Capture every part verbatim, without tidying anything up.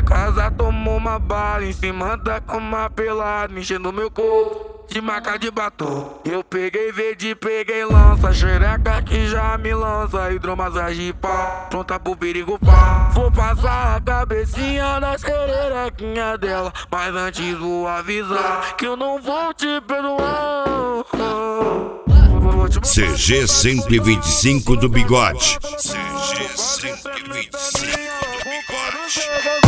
casa tomou uma bala em cima da cama pelada, enchendo meu corpo de maca de batom. Eu peguei verde, peguei lança, xereca que já me lança, hidromassagem pá, pronta pro perigo pá. Vou passar a cabecinha na xerequinha dela, mas antes vou avisar que eu não vou te perdoar. C G cento e vinte e cinco do Bigode. C G cento e vinte e cinco do Bigode.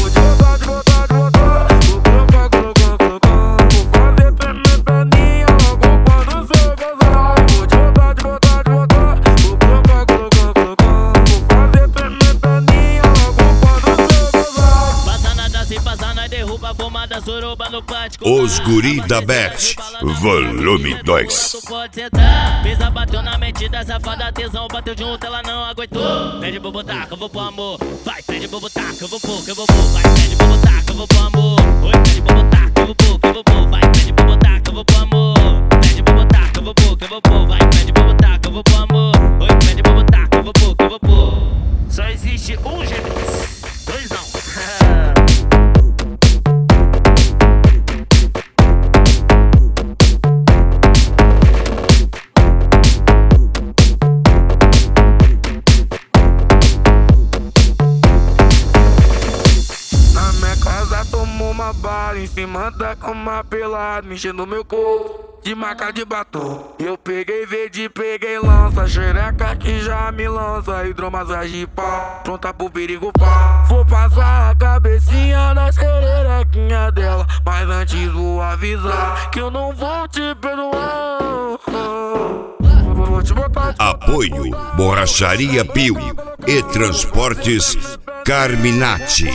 Os Guri da Bet, volume dois. Pisa bateu na mente da safada, tesão bateu junto, ela não aguentou. Pede pra botar, que eu vou pro amor. Vai, pede pra botar, que eu vou pôr, que eu vou pôr. Vai, pede pra botar, que eu vou pro amor. Oi, pede pra botar, que eu vou pôr, que eu vou pôr. Vai, pede pra botar, que eu vou pro amor. Pede pra botar, que eu vou pôr, que eu vou pôr. Vai, pede pra botar, que eu vou pro amor. Oi, pede pra botar, que eu vou pôr, que eu vou pôr. Só existe um Gêmeos, dois não. Uma bala em cima da cama pelada, enchendo meu corpo de maca de batom. Eu peguei verde, peguei lança, xereca que já me lança, hidromassagem pá, pronta pro perigo pá. Vou passar a cabecinha na xerequinha dela, mas antes vou avisar que eu não vou te perdoar. Vou te botar. Apoio Borracharia Pio e Transportes Carminati.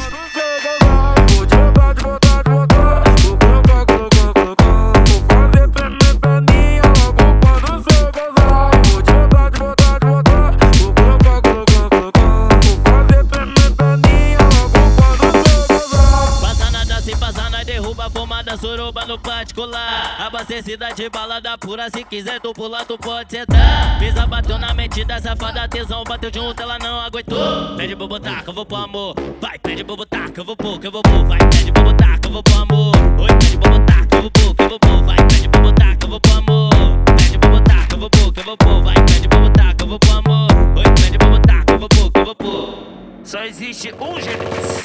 Fumada suruba no particular, abastecida de balada pura, se quiser tu pular tu pode sentar. Pisa bateu na mente da safada, tesão bateu junto, ela não aguentou. Pede pra botar que eu vou pro amor. Vai, pede pra botar que eu vou pôr, que eu vou pôr. Vai, pede pra botar que eu vou pro amor. Oi, pede pra botar que eu vou pôr, que eu vou pôr. Vai, pede pra botar que eu vou pro amor. Pede pra botar que eu vou pôr, que eu vou pôr. Vai, pede pra botar que eu vou pro amor. Oi, pede pra botar que eu vou pôr, que eu vou pôr. Só existe um Gêmeos.